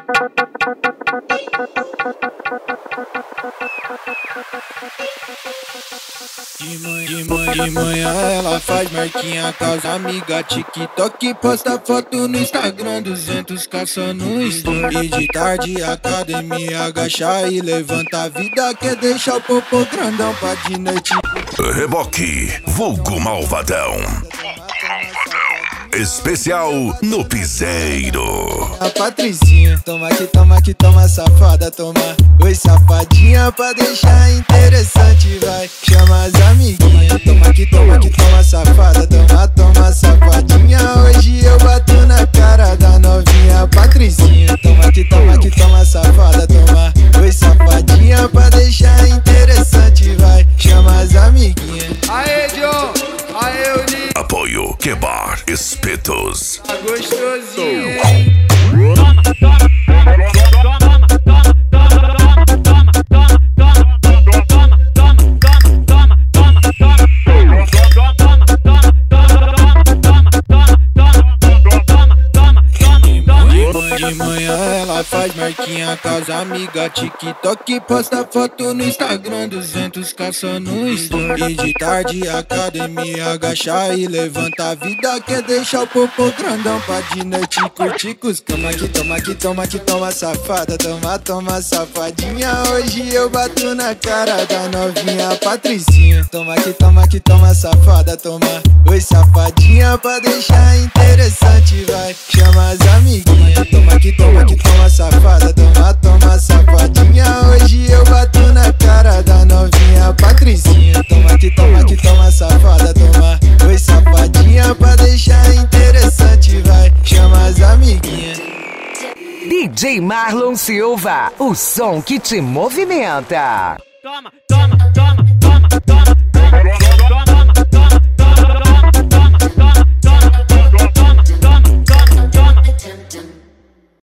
De manhã ela faz marquinha com as amigas, TikTok, posta foto no Instagram, 200 caça no story. E de tarde academia, agacha e levanta, a vida quer deixar o popô grandão pra de noite. Reboque, vulgo malvadão. Especial no Piseiro. A Patricinha, toma que toma, safada, toma. Oi, safadinha, pra deixar interessante, vai. Chama as amiguinhas. Toma que toma, safada, toma, safadinha. Hoje eu bato na cara da novinha Patricinha. Toma que toma, safada, toma. Oi, safadinha, pra deixar interessante, vai. Chama as amiguinhas. Aê, John! Aê, Uni! Apoio Quebar Espetos. Tá gostosinho, hein? De manhã ela faz marquinha com as amigas, TikTok, posta foto no Instagram, 200 caça no story. E de tarde academia, agacha e levanta, a vida quer deixar o popô grandão pra de noite curtir com os cama. Que toma, safada, toma, safadinha. Hoje eu bato na cara da novinha Patricinha. Toma que toma, safada, toma. Oi, safadinha, pra deixar interessante, vai. Chama as amiguinhas. Toma que toma, safada, toma, safadinha. Hoje eu bato na cara da novinha Patricinha. Toma que toma, safada, toma. Oi, safadinha, pra deixar interessante, vai. Chama as amiguinhas. DJ Marlon Silva, o som que te movimenta. Toma.